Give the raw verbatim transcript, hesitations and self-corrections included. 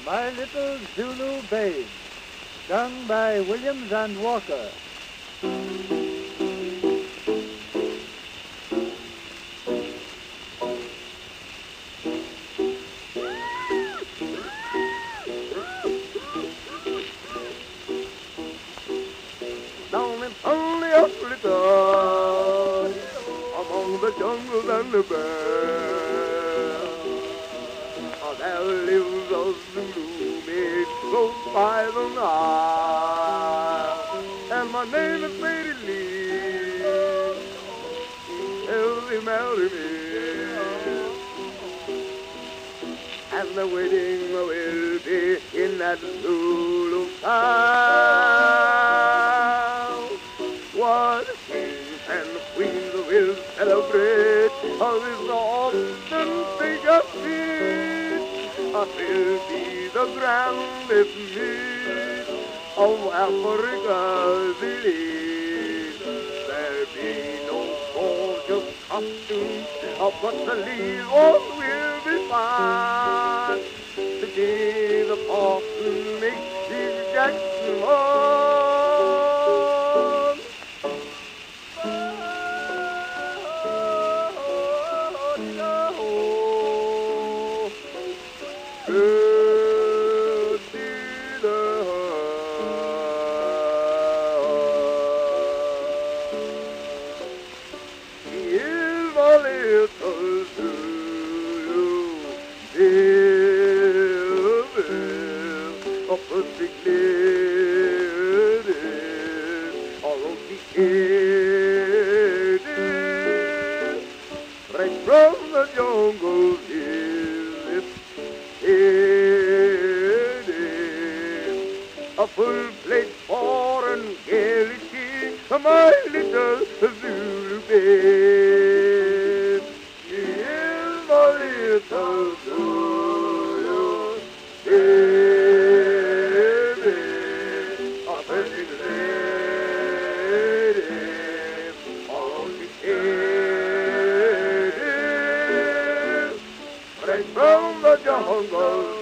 My Little Zulu Babe, sung by Williams and Walker. Down in lonely Africa, among the jungles and the bear, there lives a Zulu maid close by the Nile, and my name is Lady Lee. Will she marry me? And the wedding will be in that Zulu town. What kings and queens will celebrate this often figure feast. Will be the grandest meet of Africa's elite. There be no gorgeous costumes, but the lead all will be fine. To give the parson make Steve Jackson on. Little Zulu, Bill, Bill, a perfect lady, a rosy lady, right from the jungle hills, a full-plate foreign galaxy, my little Zulu babe. She is my little Zulu baby, a perfect lady, a rosy lady, right from the jungle.